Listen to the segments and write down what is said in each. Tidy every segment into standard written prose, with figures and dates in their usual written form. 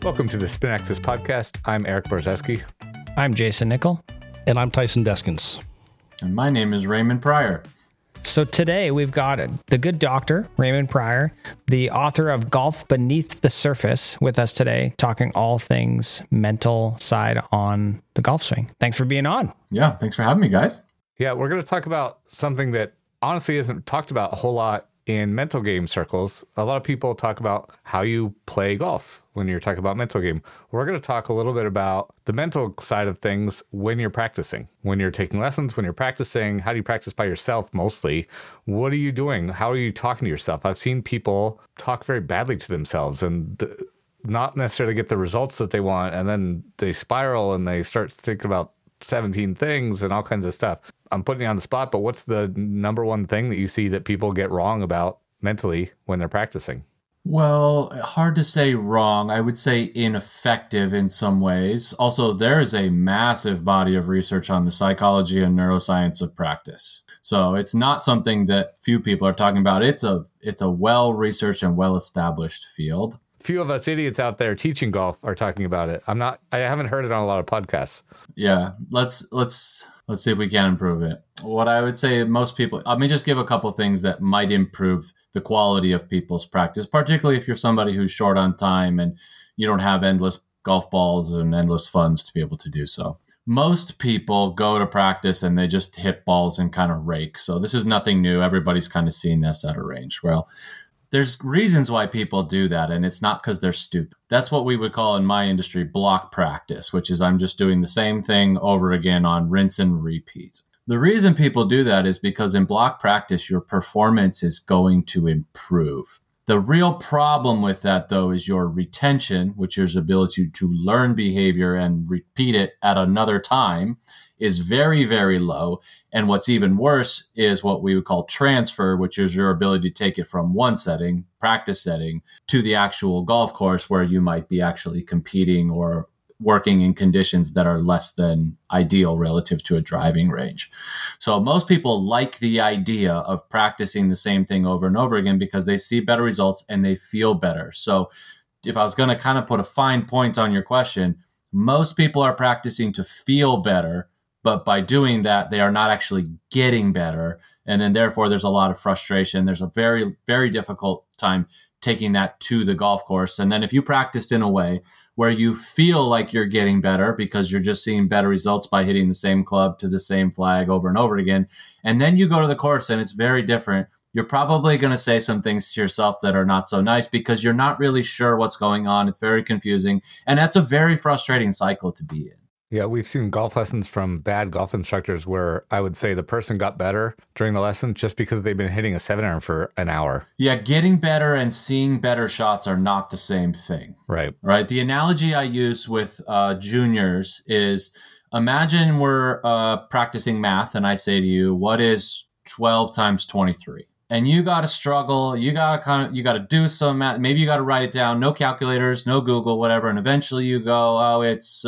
Welcome to the Spin Axis podcast. I'm Eric Borzeski. I'm Jason Nickel. And I'm Tyson Deskins. And my name is Raymond Pryor. So today we've got the good doctor, Raymond Pryor, the author of Golf Beneath the Surface, with us today, talking all things mental side on the golf swing. Thanks for being on. Yeah, thanks for having me, guys. Yeah, we're going to talk about something that honestly isn't talked about a whole lot in mental game circles. A lot of people talk about how you play golf when you're talking about mental game. We're going to talk a little bit about the mental side of things when you're practicing, when you're taking lessons, when you're practicing. How do you practice by yourself mostly? What are you doing? How are you talking to yourself? I've seen people talk very badly to themselves and not necessarily get the results that they want. And then they spiral and they start thinking about 17 things and all kinds of stuff. I'm putting you on the spot, but what's the number one thing that you see that people get wrong about mentally when they're practicing? Well, hard to say wrong. I would say ineffective in some ways. Also, there is a massive body of research on the psychology and neuroscience of practice. So it's not something that few people are talking about. It's a well-researched and well-established field. Few of us idiots out there teaching golf are talking about it. I haven't heard it on a lot of podcasts. Yeah, let's see if we can improve it. What I would say, most people, let me just give a couple things that might improve the quality of people's practice, particularly if you're somebody who's short on time and you don't have endless golf balls and endless funds to be able to do so. Most people go to practice and they just hit balls and kind of rake. So this is nothing new. Everybody's kind of seen this at a range. Well, there's reasons why people do that, and it's not because they're stupid. That's what we would call in my industry block practice, which is I'm just doing the same thing over again on rinse and repeat. The reason people do that is because in block practice, your performance is going to improve. The real problem with that, though, is your retention, which is the ability to learn behavior and repeat it at another time, is very, very low. And what's even worse is what we would call transfer, which is your ability to take it from one setting, practice setting, to the actual golf course where you might be actually competing or working in conditions that are less than ideal relative to a driving range. So most people like the idea of practicing the same thing over and over again because they see better results and they feel better. So if I was going to kind of put a fine point on your question, most people are practicing to feel better, but by doing that, they are not actually getting better. And then therefore, there's a lot of frustration. There's a very, very difficult time taking that to the golf course. And then if you practiced in a way where you feel like you're getting better because you're just seeing better results by hitting the same club to the same flag over and over again, and then you go to the course and it's very different, you're probably going to say some things to yourself that are not so nice because you're not really sure what's going on. It's very confusing. And that's a very frustrating cycle to be in. Yeah, we've seen golf lessons from bad golf instructors where I would say the person got better during the lesson just because they've been hitting a 7-iron for an hour. Yeah, getting better and seeing better shots are not the same thing. Right. The analogy I use with juniors is imagine we're practicing math and I say to you, what is 12 times 23? And you got to struggle. You got to do some math. Maybe you got to write it down. No calculators, no Google, whatever. And eventually you go, oh, it's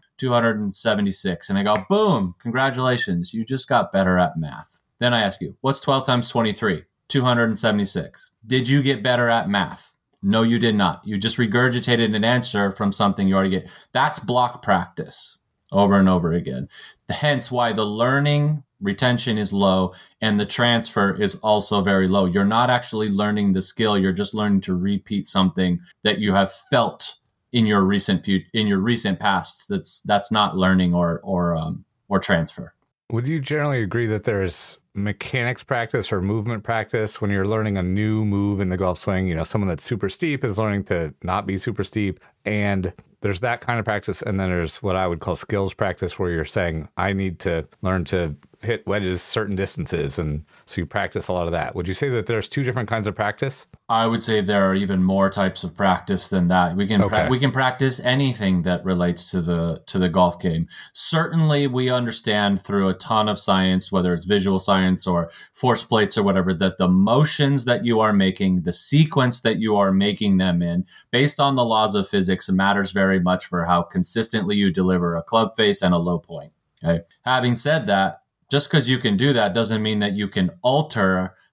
276. And I go, boom, congratulations. You just got better at math. Then I ask you, what's 12 times 23? 276. Did you get better at math? No, you did not. You just regurgitated an answer from something you already get. That's block practice over and over again. Hence why the learning retention is low and the transfer is also very low. You're not actually learning the skill. You're just learning to repeat something that you have felt in your recent past. That's not learning or transfer. Would you generally agree that there's mechanics practice or movement practice when you're learning a new move in the golf swing? You know, someone that's super steep is learning to not be super steep, and there's that kind of practice. And then there's what I would call skills practice, where you're saying, I need to learn to hit wedges certain distances, and so you practice a lot of that. Would you say that there's two different kinds of practice? I would say there are even more types of practice than that. We can practice anything that relates to the golf game. Certainly, we understand through a ton of science, whether it's visual science or force plates or whatever, that the motions that you are making, the sequence that you are making them in, based on the laws of physics, matters very much for how consistently you deliver a club face and a low point. Okay. Having said that, just because you can do that doesn't mean that you can alter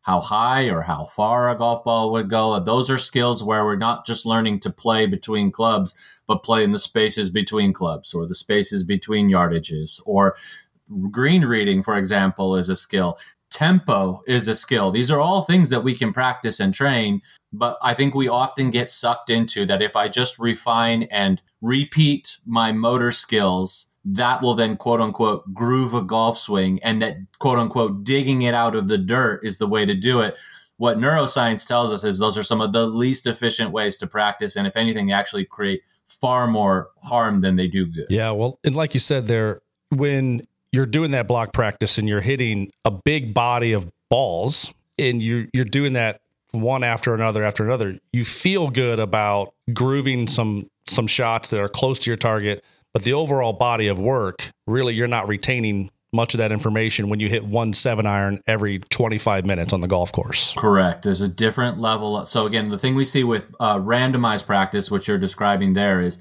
how high or how far a golf ball would go. Those are skills where we're not just learning to play between clubs, but play in the spaces between clubs or the spaces between yardages. Or green reading, for example, is a skill. Tempo is a skill. These are all things that we can practice and train, but I think we often get sucked into that if I just refine and repeat my motor skills, that will then quote unquote groove a golf swing, and that quote unquote digging it out of the dirt is the way to do it. What neuroscience tells us is those are some of the least efficient ways to practice, and if anything, they actually create far more harm than they do good. Yeah, well, and like you said there, when you're doing that block practice and you're hitting a big body of balls and you're doing that one after another, you feel good about grooving some shots that are close to your target, but the overall body of work, really, you're not retaining much of that information when you hit 1 7-iron every 25 minutes on the golf course. Correct. There's a different level. So again, the thing we see with randomized practice, which you're describing there, is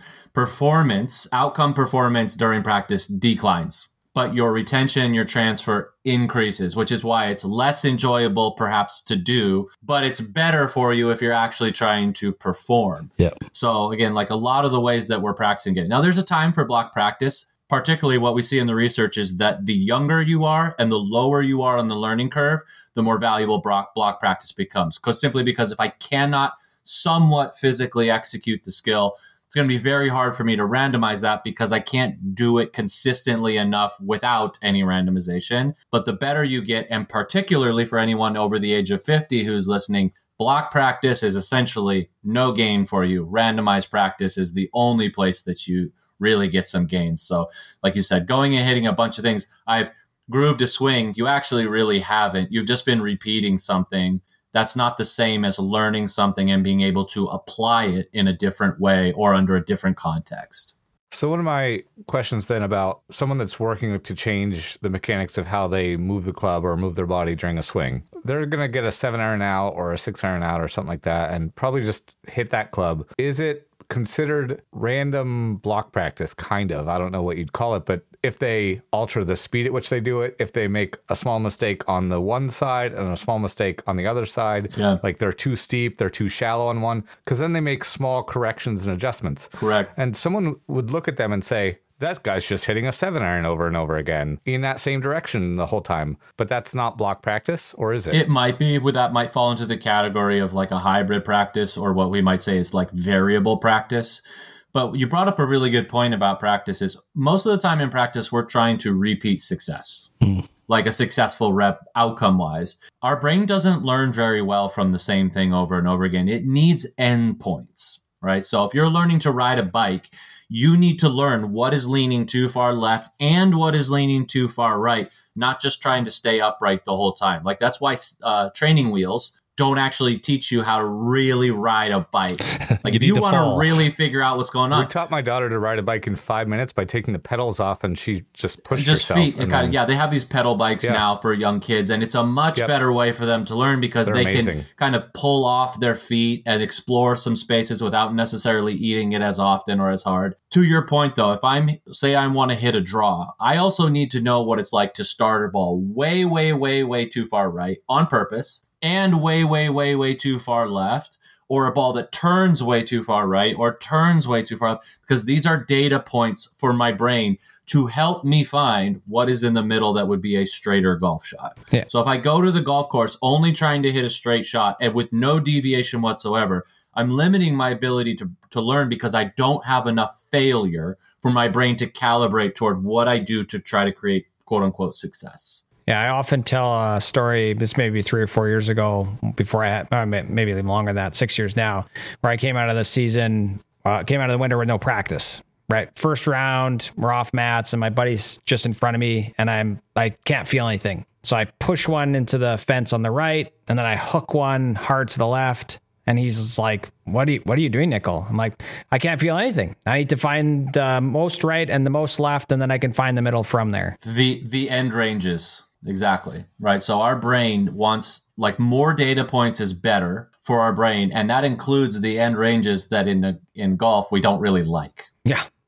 outcome performance during practice declines, but your retention, your transfer increases, which is why it's less enjoyable perhaps to do, but it's better for you if you're actually trying to perform. Yeah. So again, like a lot of the ways that we're practicing it. Now there's a time for block practice. Particularly what we see in the research is that the younger you are and the lower you are on the learning curve, the more valuable block practice becomes. Simply because if I cannot somewhat physically execute the skill, it's going to be very hard for me to randomize that because I can't do it consistently enough without any randomization. But the better you get, and particularly for anyone over the age of 50 who's listening, block practice is essentially no gain for you. Randomized practice is the only place that you really get some gains. So like you said, going and hitting a bunch of things, I've grooved a swing. You actually really haven't. You've just been repeating something. That's not the same as learning something and being able to apply it in a different way or under a different context. So one of my questions then about someone that's working to change the mechanics of how they move the club or move their body during a swing, they're going to get a 7-iron out or a 6-iron out or something like that and probably just hit that club. Is it considered random block practice? Kind of. I don't know what you'd call it, but if they alter the speed at which they do it, if they make a small mistake on the one side and a small mistake on the other side, like they're too steep, they're too shallow on one, because then they make small corrections and adjustments. Correct. And someone would look at them and say, that guy's just hitting a 7-iron over and over again in that same direction the whole time. But that's not block practice, or is it? It might be. That might fall into the category of like a hybrid practice, or what we might say is like variable practice. But you brought up a really good point about practice is most of the time in practice, we're trying to repeat success, like a successful rep outcome-wise. Our brain doesn't learn very well from the same thing over and over again. It needs endpoints, right? So if you're learning to ride a bike, you need to learn what is leaning too far left and what is leaning too far right, not just trying to stay upright the whole time. Like that's why training wheels don't actually teach you how to really ride a bike. Like if you want to really figure out what's going on. We taught my daughter to ride a bike in 5 minutes by taking the pedals off, and she just pushed herself. Feet. They have these pedal bikes now for young kids, and it's a much better way for them to learn because they can kind of pull off their feet and explore some spaces without necessarily eating it as often or as hard. To your point, though, if I want to hit a draw, I also need to know what it's like to start a ball way, way, way, way too far right on purpose, and way, way, way, way too far left, or a ball that turns way too far right or turns way too far left, because these are data points for my brain to help me find what is in the middle that would be a straighter golf shot. Yeah. So if I go to the golf course only trying to hit a straight shot and with no deviation whatsoever, I'm limiting my ability to learn because I don't have enough failure for my brain to calibrate toward what I do to try to create quote unquote success. Yeah, I often tell a story, this may be 3 or 4 years ago, before I had, maybe even longer than that, 6 years now, where I came out of the season, came out of the winter with no practice, right? First round, we're off mats, and my buddy's just in front of me, and I can't feel anything. So I push one into the fence on the right, and then I hook one hard to the left, and he's just like, what are you doing, Nickel? I'm like, I can't feel anything. I need to find the most right and the most left, and then I can find the middle from there. The end ranges. Exactly. Right. So our brain wants like more data points is better for our brain. And that includes the end ranges that in golf, we don't really like. Yeah.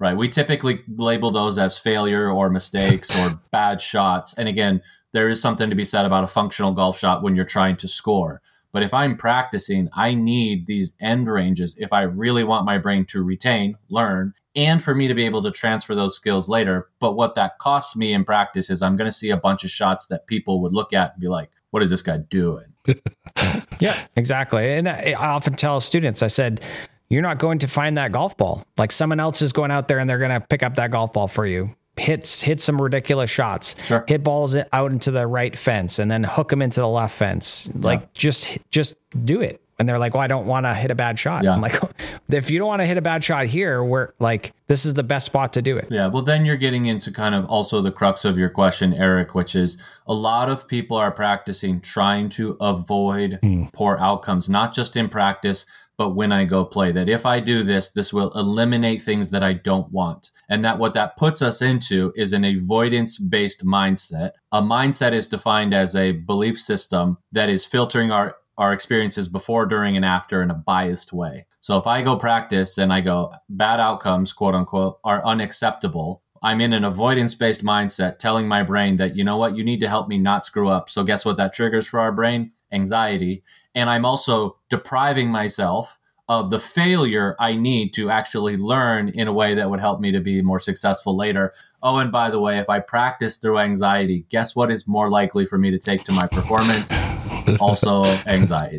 Right. We typically label those as failure or mistakes or bad shots. And again, there is something to be said about a functional golf shot when you're trying to score. But if I'm practicing, I need these end ranges if I really want my brain to retain, learn, and for me to be able to transfer those skills later. But what that costs me in practice is I'm going to see a bunch of shots that people would look at and be like, what is this guy doing? Yeah, exactly. And I often tell students, I said, you're not going to find that golf ball. Like someone else is going out there and they're going to pick up that golf ball for you. Hit some ridiculous shots. Sure. Hit balls out into the right fence and then hook them into the left fence. Like just do it. And they're like, well, I don't want to hit a bad shot. Yeah. I'm like, if you don't want to hit a bad shot here, we're like, this is the best spot to do it. Yeah. Well, then you're getting into kind of also the crux of your question, Eric, which is a lot of people are practicing trying to avoid poor outcomes, not just in practice, but when I go play, that if I do this, this will eliminate things that I don't want. And that what that puts us into is an avoidance-based mindset. A mindset is defined as a belief system that is filtering our experiences before, during, and after in a biased way. So if I go practice and I go, bad outcomes, quote unquote, are unacceptable, I'm in an avoidance-based mindset telling my brain that, you know what, you need to help me not screw up. So guess what that triggers for our brain? Anxiety. And I'm also depriving myself of the failure I need to actually learn in a way that would help me to be more successful later. Oh, and by the way, if I practice through anxiety, guess what is more likely for me to take to my performance? Also anxiety.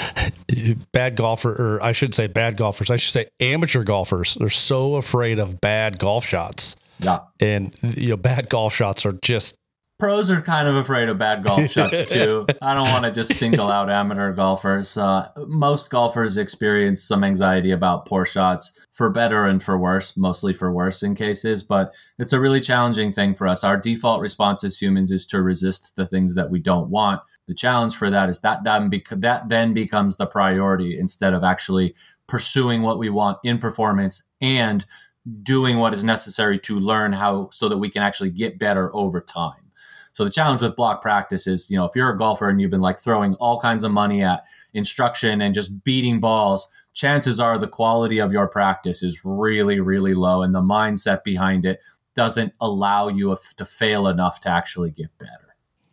Bad golfer, or I should say bad golfers. I should say amateur golfers. They're so afraid of bad golf shots. Yeah. And bad golf shots are just... Pros are kind of afraid of bad golf shots too. I don't want to just single out amateur golfers. Most golfers experience some anxiety about poor shots, for better and for worse, mostly for worse in cases, but it's a really challenging thing for us. Our default response as humans is to resist the things that we don't want. The challenge for that is that then becomes the priority instead of actually pursuing what we want in performance and doing what is necessary to learn how so that we can actually get better over time. So the challenge with block practice is, if you're a golfer and you've been like throwing all kinds of money at instruction and just beating balls, chances are the quality of your practice is really, really low. And the mindset behind it doesn't allow you to fail enough to actually get better.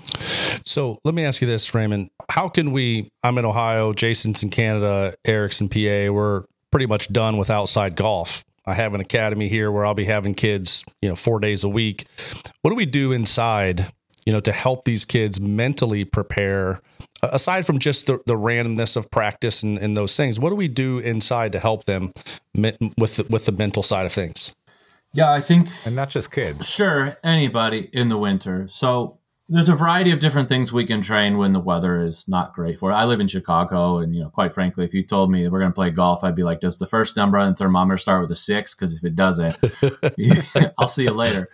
So let me ask you this, Raymond. How can I'm in Ohio, Jason's in Canada, Eric's in PA. We're pretty much done with outside golf. I have an academy here where I'll be having kids, 4 days a week. What do we do inside, to help these kids mentally prepare, aside from just the randomness of practice and those things? What do we do inside to help them with the mental side of things? Yeah, I think... And not just kids. Sure, anybody in the winter. So there's a variety of different things we can train when the weather is not great for it. I live in Chicago, and quite frankly, if you told me we're going to play golf, I'd be like, does the first number on the thermometer start with a 6? Because if it doesn't, I'll see you later.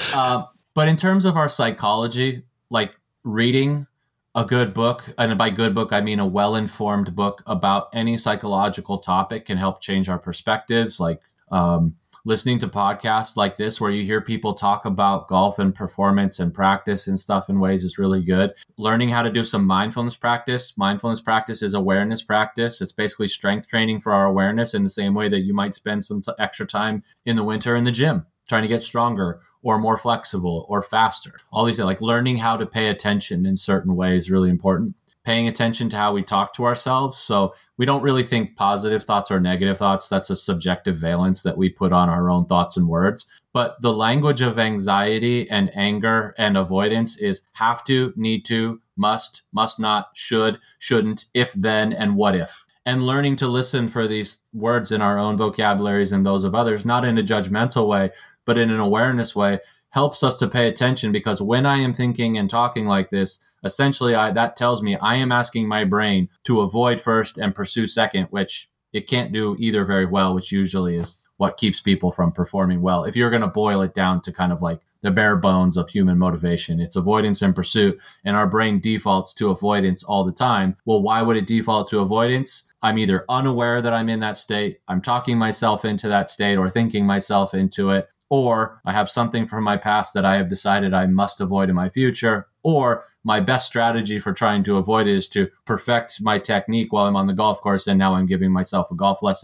But in terms of our psychology, like reading a good book, and by good book, I mean a well-informed book about any psychological topic can help change our perspectives, like listening to podcasts like this, where you hear people talk about golf and performance and practice and stuff in ways is really good. Learning how to do some mindfulness practice. Mindfulness practice is awareness practice. It's basically strength training for our awareness in the same way that you might spend some extra time in the winter in the gym, trying to get stronger or more flexible or faster. All these, like learning how to pay attention in certain ways is really important. Paying attention to how we talk to ourselves. So we don't really think positive thoughts or negative thoughts. That's a subjective valence that we put on our own thoughts and words. But the language of anxiety and anger and avoidance is have to, need to, must not, should, shouldn't, if, then, and what if. And learning to listen for these words in our own vocabularies and those of others, not in a judgmental way, but in an awareness way, helps us to pay attention, because when I am thinking and talking like this, essentially that tells me I am asking my brain to avoid first and pursue second, which it can't do either very well, which usually is what keeps people from performing well. If you're going to boil it down to kind of like the bare bones of human motivation, it's avoidance and pursuit, and our brain defaults to avoidance all the time. Well, why would it default to avoidance? I'm either unaware that I'm in that state, I'm talking myself into that state or thinking myself into it, or I have something from my past that I have decided I must avoid in my future, or my best strategy for trying to avoid it is to perfect my technique while I'm on the golf course, and now I'm giving myself a golf lesson and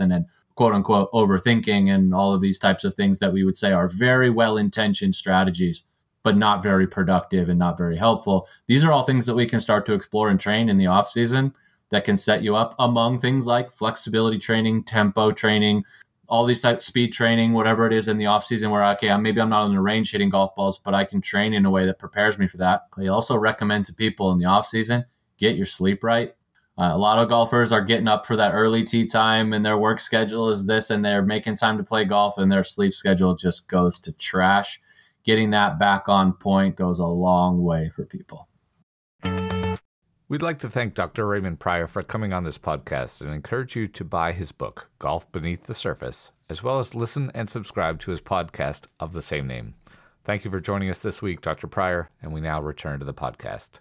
quote unquote overthinking and all of these types of things that we would say are very well-intentioned strategies, but not very productive and not very helpful. These are all things that we can start to explore and train in the off season that can set you up among things like flexibility training, tempo training, all these types, speed training, whatever it is in the off season where, okay, maybe I'm not on the range hitting golf balls, but I can train in a way that prepares me for that. I also recommend to people in the off season, get your sleep right. A lot of golfers are getting up for that early tee time and their work schedule is this, and they're making time to play golf and their sleep schedule just goes to trash. Getting that back on point goes a long way for people. We'd like to thank Dr. Raymond Pryor for coming on this podcast and encourage you to buy his book, Golf Beneath the Surface, as well as listen and subscribe to his podcast of the same name. Thank you for joining us this week, Dr. Pryor, and we now return to the podcast.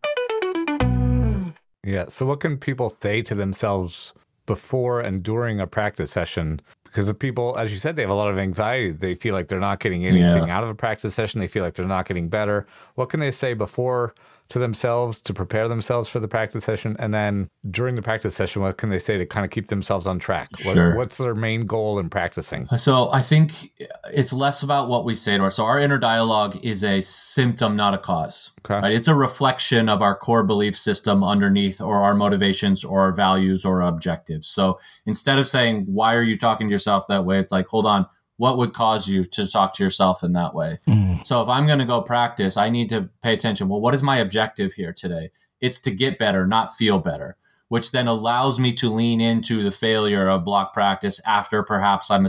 Yeah, so what can people say to themselves before and during a practice session? Because the people, as you said, they have a lot of anxiety. They feel like they're not getting anything out of a practice session. They feel like they're not getting better. What can they say before to themselves to prepare themselves for the practice session? And then during the practice session, what can they say to kind of keep themselves on track? Sure. What's their main goal in practicing? So I think it's less about what we say to ourselves. So our inner dialogue is a symptom, not a cause. Okay. Right? It's a reflection of our core belief system underneath, or our motivations or our values or our objectives. So instead of saying, why are you talking to yourself that way? It's like, hold on, what would cause you to talk to yourself in that way? So if I'm going to go practice, I need to pay attention. Well, what is my objective here today? It's to get better, not feel better, which then allows me to lean into the failure of block practice after perhaps lean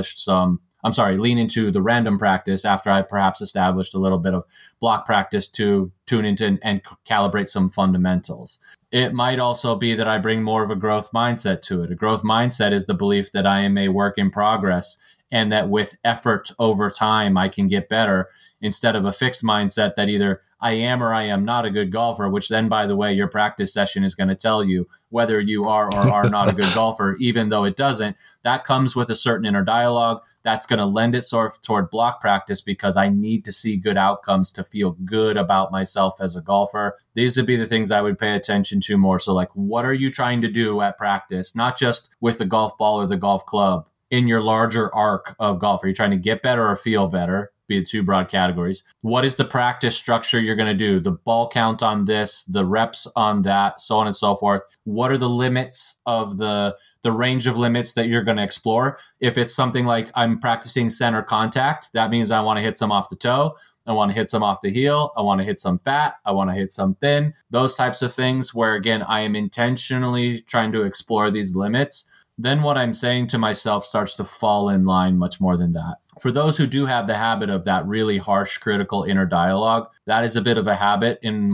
into the random practice after I perhaps established a little bit of block practice to tune into and calibrate some fundamentals. It might also be that I bring more of a growth mindset to it. A growth mindset is the belief that I am a work in progress and that with effort over time, I can get better, instead of a fixed mindset that either I am or I am not a good golfer, which then, by the way, your practice session is going to tell you whether you are or are not a good golfer, even though it doesn't. That comes with a certain inner dialogue. That's going to lend itself toward block practice because I need to see good outcomes to feel good about myself as a golfer. These would be the things I would pay attention to more. So like, what are you trying to do at practice? Not just with the golf ball or the golf club. In your larger arc of golf, are you trying to get better or feel better? Be the two broad categories. What is the practice structure you're going to do? The ball count on this, the reps on that, so on and so forth. What are the limits of the range of limits that you're going to explore? If it's something like I'm practicing center contact, that means I want to hit some off the toe. I want to hit some off the heel. I want to hit some fat. I want to hit some thin. Those types of things where, again, I am intentionally trying to explore these limits. Then what I'm saying to myself starts to fall in line much more than that. For those who do have the habit of that really harsh, critical inner dialogue, that is a bit of a habit. In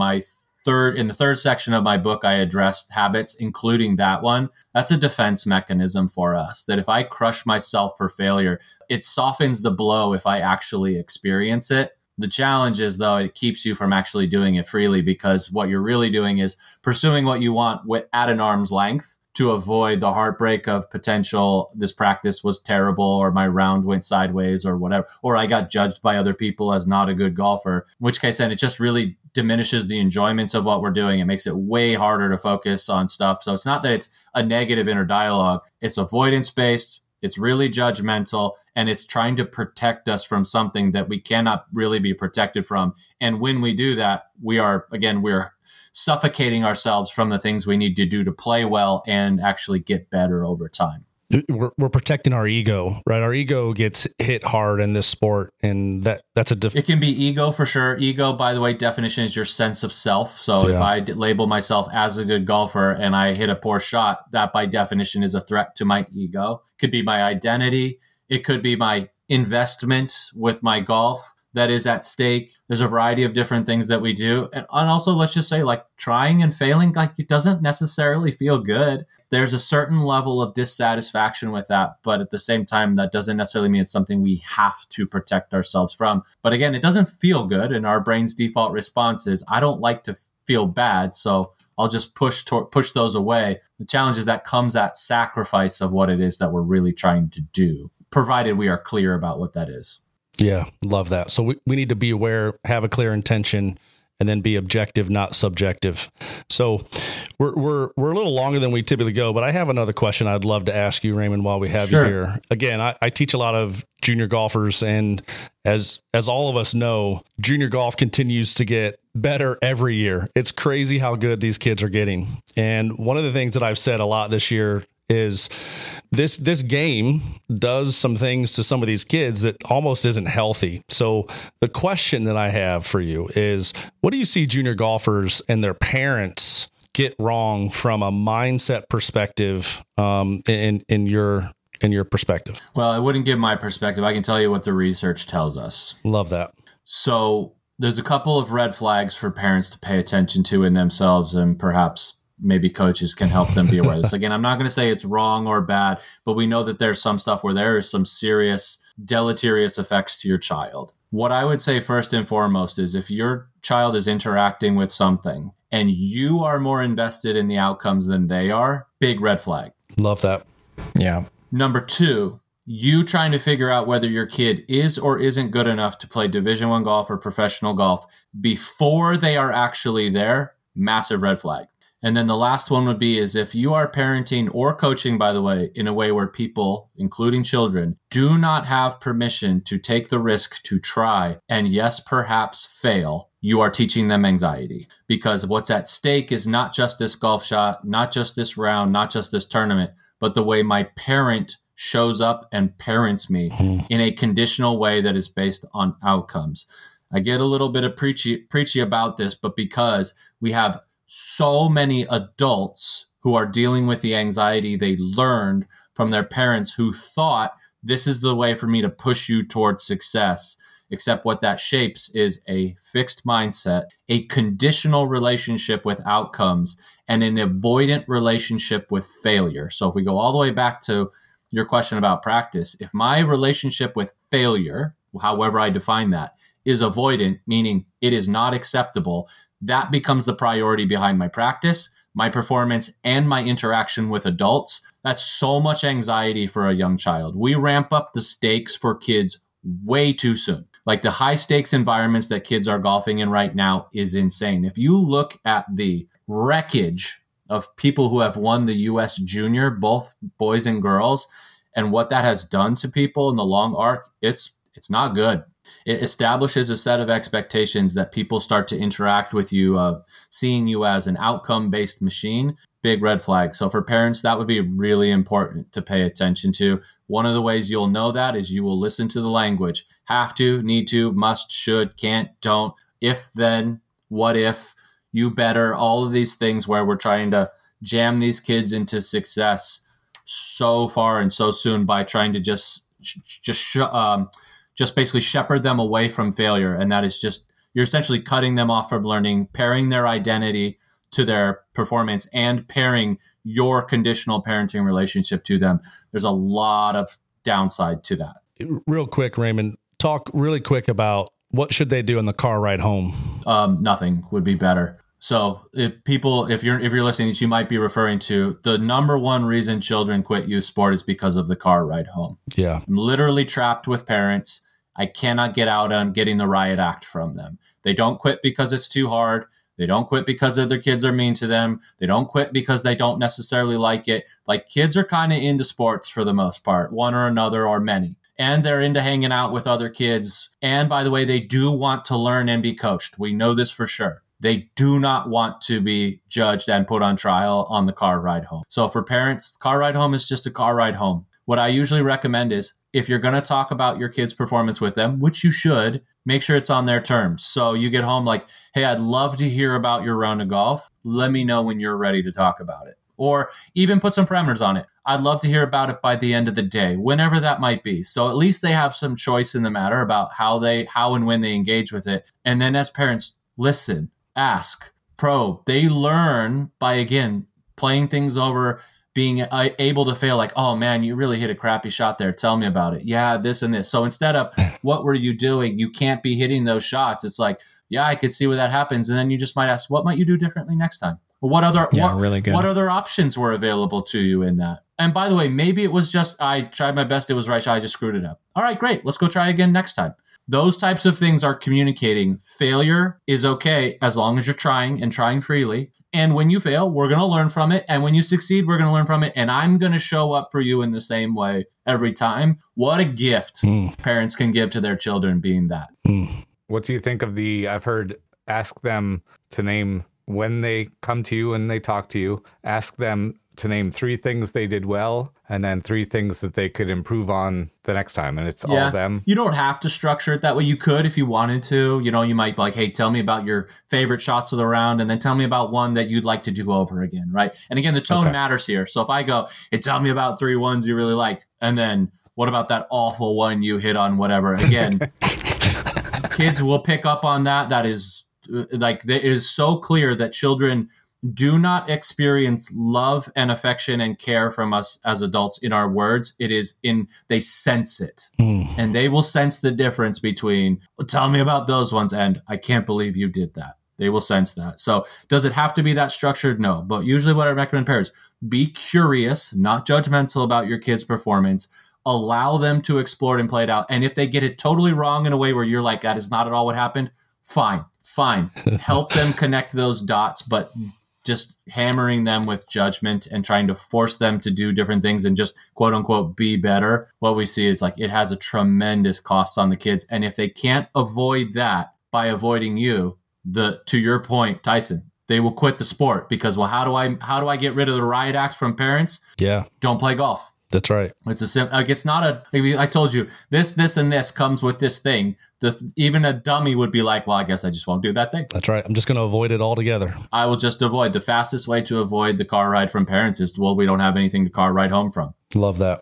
the third section of my book, I addressed habits, including that one. That's a defense mechanism for us, that if I crush myself for failure, it softens the blow if I actually experience it. The challenge is, though, it keeps you from actually doing it freely, because what you're really doing is pursuing what you want at an arm's length, to avoid the heartbreak of potential, this practice was terrible, or my round went sideways, or whatever, or I got judged by other people as not a good golfer, in which case then it just really diminishes the enjoyment of what we're doing. It makes it way harder to focus on stuff. So it's not that it's a negative inner dialogue, it's avoidance-based, it's really judgmental, and it's trying to protect us from something that we cannot really be protected from. And when we do that, we're suffocating ourselves from the things we need to do to play well and actually get better over time. We're protecting our ego, right? Our ego gets hit hard in this sport, and that's it can be ego for sure. Ego, by the way, definition is your sense of self. So if I label myself as a good golfer and I hit a poor shot, that by definition is a threat to my ego. It could be my identity. It could be my investment with my golf that is at stake. There's a variety of different things that we do. And also, let's just say, like, trying and failing, like, it doesn't necessarily feel good. There's a certain level of dissatisfaction with that. But at the same time, that doesn't necessarily mean it's something we have to protect ourselves from. But again, it doesn't feel good. And our brain's default response is, I don't like to feel bad, so I'll just push those away. The challenge is that comes at sacrifice of what it is that we're really trying to do, provided we are clear about what that is. Yeah, love that. So we need to be aware, have a clear intention, and then be objective, not subjective. So We're a little longer than we typically go, but I have another question I'd love to ask you, Raymond, while we have you here. Again, I teach a lot of junior golfers, and as all of us know, junior golf continues to get better every year. It's crazy how good these kids are getting. And one of the things that I've said a lot this year is this game does some things to some of these kids that almost isn't healthy. So the question that I have for you is, what do you see junior golfers and their parents get wrong from a mindset perspective, in your perspective? Well, I wouldn't give my perspective. I can tell you what the research tells us. Love that. So there's a couple of red flags for parents to pay attention to in themselves, and perhaps maybe coaches can help them be aware of this. Again, I'm not going to say it's wrong or bad, but we know that there's some stuff where there is some serious deleterious effects to your child. What I would say first and foremost is if your child is interacting with something and you are more invested in the outcomes than they are, big red flag. Love that. Yeah. Number two, you trying to figure out whether your kid is or isn't good enough to play Division I golf or professional golf before they are actually there, massive red flag. And then the last one would be is if you are parenting or coaching, by the way, in a way where people, including children, do not have permission to take the risk to try and yes, perhaps fail, you are teaching them anxiety. Because what's at stake is not just this golf shot, not just this round, not just this tournament, but the way my parent shows up and parents me in a conditional way that is based on outcomes. I get a little bit of preachy about this, but because we have so many adults who are dealing with the anxiety they learned from their parents who thought this is the way for me to push you towards success. Except what that shapes is a fixed mindset, a conditional relationship with outcomes, and an avoidant relationship with failure. So if we go all the way back to your question about practice, if my relationship with failure, however I define that, is avoidant, meaning it is not acceptable, that becomes the priority behind my practice, my performance, and my interaction with adults. That's so much anxiety for a young child. We ramp up the stakes for kids way too soon. Like the high stakes environments that kids are golfing in right now is insane. If you look at the wreckage of people who have won the U.S. Junior, both boys and girls, and what that has done to people in the long arc, it's not good. It establishes a set of expectations that people start to interact with you, seeing you as an outcome-based machine. Big red flag. So for parents, that would be really important to pay attention to. One of the ways you'll know that is you will listen to the language. Have to, need to, must, should, can't, don't, if, then, what if, you better, all of these things where we're trying to jam these kids into success so far and so soon by trying to just basically shepherd them away from failure. And that is just, you're essentially cutting them off from learning, pairing their identity to their performance and pairing your conditional parenting relationship to them. There's a lot of downside to that. Real quick, Raymond, talk really quick about what should they do in the car ride home? Nothing would be better. So if you're listening, you might be referring to the number one reason children quit youth sport is because of the car ride home. Yeah. I'm literally trapped with parents. I cannot get out and I'm getting the riot act from them. They don't quit because it's too hard. They don't quit because other kids are mean to them. They don't quit because they don't necessarily like it. Like kids are kind of into sports for the most part, one or another or many. And they're into hanging out with other kids. And by the way, they do want to learn and be coached. We know this for sure. They do not want to be judged and put on trial on the car ride home. So for parents, car ride home is just a car ride home. What I usually recommend is if you're going to talk about your kid's performance with them, which you should, make sure it's on their terms. So you get home like, hey, I'd love to hear about your round of golf. Let me know when you're ready to talk about it. Or even put some parameters on it. I'd love to hear about it by the end of the day, whenever that might be. So at least they have some choice in the matter about how and when they engage with it. And then as parents, listen, ask, probe. They learn by, again, playing things over, being able to fail like, oh man, you really hit a crappy shot there. Tell me about it. Yeah, this and this. So instead of what were you doing? You can't be hitting those shots. It's like, yeah, I could see where that happens. And then you just might ask, what might you do differently next time? Or what other options were available to you in that? And by the way, maybe it was just, I tried my best. It was right. I just screwed it up. All right, great. Let's go try again next time. Those types of things are communicating. Failure is okay as long as you're trying and trying freely. And when you fail, we're going to learn from it. And when you succeed, we're going to learn from it. And I'm going to show up for you in the same way every time. What a gift parents can give to their children being that. What do you think of I've heard, ask them to name, when they come to you and they talk to you, ask them to name 3 things they did well and then 3 things that they could improve on the next time. And it's all them. You don't have to structure it that way. You could if you wanted to. You know, you might be like, hey, tell me about your favorite shots of the round and then tell me about one that you'd like to do over again, right? And again, the tone matters here. So if I go, hey, tell me about 3 ones you really liked, and then what about that awful one you hit on, whatever. Again, kids will pick up on that. That is like, it is so clear that children do not experience love and affection and care from us as adults in our words. It is they sense it. And they will sense the difference between, well, tell me about those ones, and I can't believe you did that. They will sense that. So does it have to be that structured? No. But usually what I recommend parents, be curious, not judgmental about your kid's performance. Allow them to explore it and play it out. And if they get it totally wrong in a way where you're like, that is not at all what happened, fine. Help them connect those dots, but just hammering them with judgment and trying to force them to do different things and just quote unquote be better. What we see is like, it has a tremendous cost on the kids. And if they can't avoid that by avoiding you, to your point, Tyson, they will quit the sport because, well, how do I get rid of the riot act from parents? Yeah. Don't play golf. That's right. It's not I told you this and this comes with this thing. Even a dummy would be like, well, I guess I just won't do that thing. That's right. I'm just going to avoid it altogether. I will just avoid. The fastest way to avoid the car ride from parents is, well, we don't have anything to car ride home from. Love that.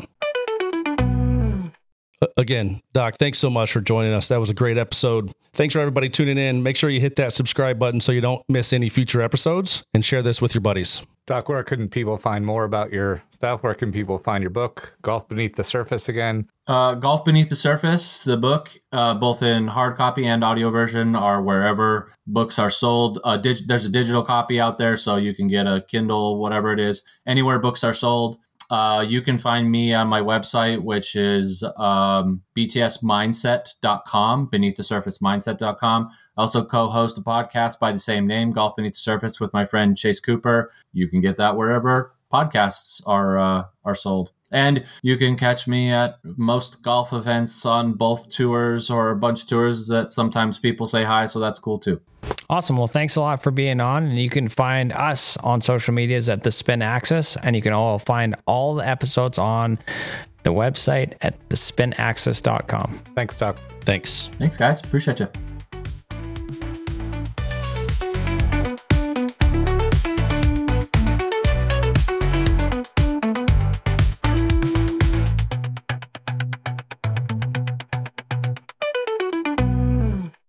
Again, Doc, thanks so much for joining us. That was a great episode. Thanks for everybody tuning in. Make sure you hit that subscribe button so you don't miss any future episodes, and share this with your buddies. Doc, where can people find more about your stuff? Where can people find your book, Golf Beneath the Surface, again? Golf Beneath the Surface, the book, both in hard copy and audio version, are wherever books are sold. There's a digital copy out there, so you can get a Kindle, whatever it is, anywhere books are sold. You can find me on my website, which is btsmindset.com, beneath the surface mindset.com. I also co-host a podcast by the same name, Golf Beneath the Surface, with my friend Chase Cooper. You can get that wherever podcasts are sold. And you can catch me at most golf events on both tours or a bunch of tours that sometimes people say hi, so that's cool too. Awesome. Well, thanks a lot for being on. And you can find us on social medias at The Spin Axis, and you can all find all the episodes on the website at thespinaxis.com. Thanks, Doc. Thanks, guys. Appreciate you.